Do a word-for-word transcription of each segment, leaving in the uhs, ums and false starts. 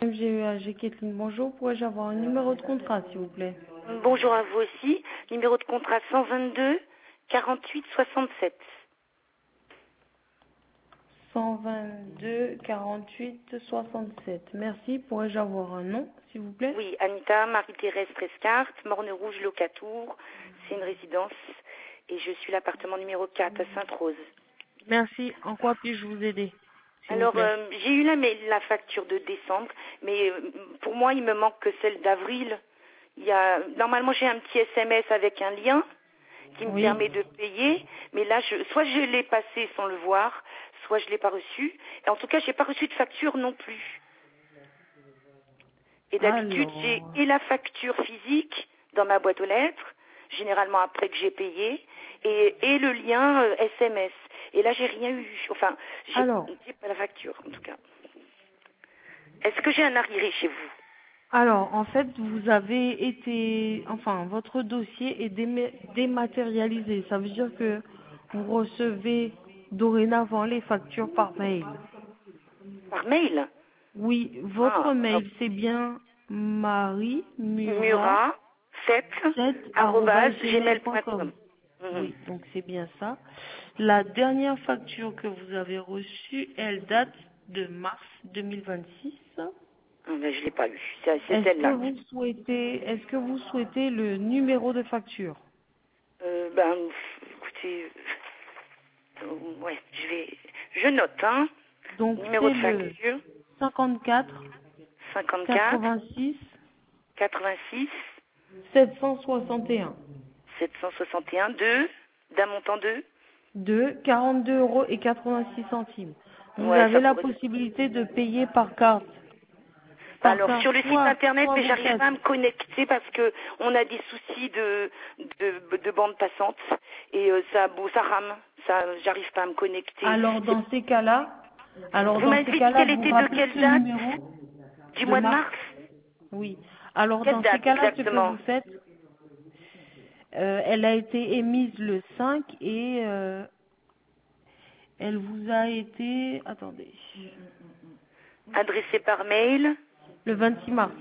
M G E A G Kathleen, bonjour. Pourrais-je avoir un numéro de contrat, s'il vous plaît? Bonjour à vous aussi. Numéro de contrat cent vingt-deux quarante-huit soixante-sept. cent vingt-deux quarante-huit soixante-sept. Merci. Pourrais-je avoir un nom, s'il vous plaît? Oui, Anita, Marie-Thérèse Trescart, Morne-Rouge, Locatour. C'est une résidence. Et je suis l'appartement numéro quatre à Sainte-Rose. Merci. En quoi puis-je vous aider, s'il vous Alors, plaît? euh, j'ai eu la, mais, la facture de décembre, mais euh, pour moi, il me manque que celle d'avril. Il y a, normalement, j'ai un petit S M S avec un lien qui me Oui. permet de payer, mais là, je, soit je l'ai passé sans le voir, soit je l'ai pas reçu. Et en tout cas, j'ai pas reçu de facture non plus. Et d'habitude, j'ai Alors, et la facture physique dans ma boîte aux lettres, généralement après que j'ai payé, et, et le lien euh, S M S. Et là, j'ai rien eu. Enfin, j'ai alors, j'ai pas la facture, en tout cas. Est-ce que j'ai un arriéré chez vous? alors, en fait, vous avez été, enfin, votre dossier est déma- dématérialisé. Ça veut dire que vous recevez dorénavant les factures par mail. Par mail? Oui, votre Ah, euh, mail, c'est bien marie murat Murat, sept, sept arrobase, arobase gmail gmail point point com. com. Mhm. Oui, donc c'est bien ça. La dernière facture que vous avez reçue, elle date de mars deux mille vingt-six. Ah, ben, je l'ai pas eu. C'est c'est Est-ce que celle-là. vous souhaitez, est-ce que vous souhaitez le numéro de facture? Euh, ben, pff, écoutez, euh, ouais, je vais, je note, hein. Donc Numéro c'est de le facture, cinquante-quatre cinquante-quatre, quatre-vingt-six quatre-vingt-six, sept cent soixante et un sept cent soixante et un, deux, d'un montant deux. de quarante-deux euros et quatre-vingt-six centimes. Vous Ouais, avez ça la correspond. possibilité de payer par carte. Par Alors carte, sur le site soit, internet, soit mais vous j'arrive faites. pas à me connecter parce que on a des soucis de de, de bande passante et euh, ça bon, ça rame, ça j'arrive pas à me connecter. Alors C'est- dans ces cas-là, alors Vous dans ces m'avez dit cas-là, qu'elle vous était de rappelez quelle ce date? numéro Du de mois de mars. mars? Oui. Alors Quelle dans ces date cas-là, ce que exactement? vous faites, euh, elle a été émise le cinq et euh, elle vous a été, attendez, Adressée par mail? le vingt-six mars.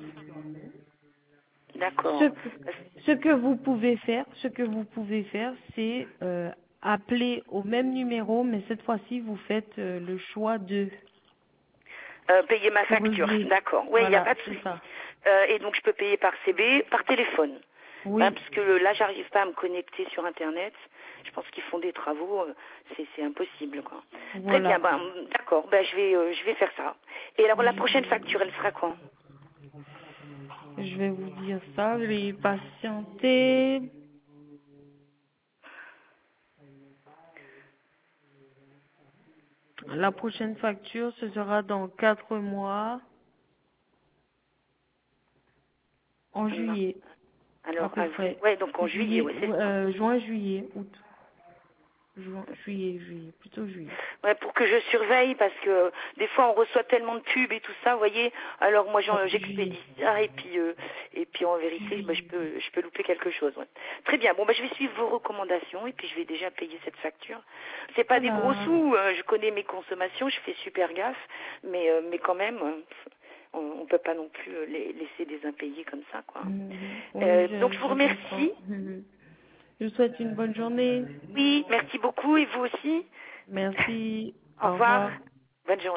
Ce D'accord. que, ce que vous pouvez faire, ce que vous pouvez faire, c'est euh, appeler au même numéro, mais cette fois-ci, vous faites euh, le choix de Euh, payer ma facture, relever. d'accord. Oui, il n'y a Voilà, pas de c'est souci. ça. Euh, et donc je peux payer par C B, par téléphone. Hein, Oui, parce que là, j'arrive pas à me connecter sur Internet. Je pense qu'ils font des travaux, euh, c'est c'est impossible, quoi. Très bien, voilà. ben d'accord, ben je vais euh, je vais faire ça. Et alors la prochaine Je, facture, elle sera quand? je vais vous dire ça, je vais patienter. La prochaine facture, ce sera dans quatre mois, en Mars. juillet, à Alors peu avril, près. ouais, donc en juillet, Juillet, ouais, c'est ça. euh, juin, juillet, août. Juin, juillet, juillet, plutôt juillet. Ouais, pour que je surveille, parce que euh, des fois on reçoit tellement de pubs et tout ça, vous voyez. Alors moi Ouais, j'en- juillet, j'expédie ça et puis euh, et puis en vérité, bah, je juillet. peux je peux louper quelque chose. Ouais. Très bien. Bon, bah, je vais suivre vos recommandations et puis je vais déjà payer cette facture. C'est pas des gros Voilà. sous. euh, je connais mes consommations, je fais super gaffe, mais euh, mais quand même. euh, on, on peut pas non plus euh, les laisser des impayés comme ça, quoi. Mhm. Oui, Euh, donc je, je vous je comprends. remercie. Mhm. Je vous souhaite une bonne journée. Oui, merci beaucoup et vous aussi. Merci. Au Au revoir. revoir. Bonne journée.